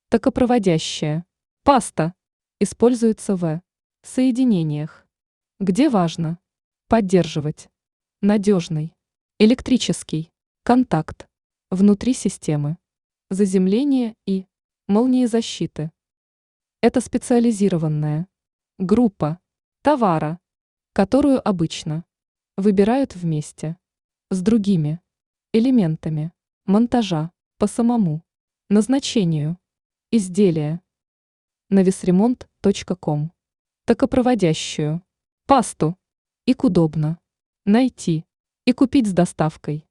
Токопроводящая. Паста. Используется в соединениях, где важно поддерживать надежный электрический контакт внутри системы, заземления и молниезащиты. Это специализированная группа товара, которую обычно выбирают вместе с другими элементами монтажа по самому назначению изделия. Навесремонт.ком. Токопроводящую пасту их удобно найти и купить с доставкой.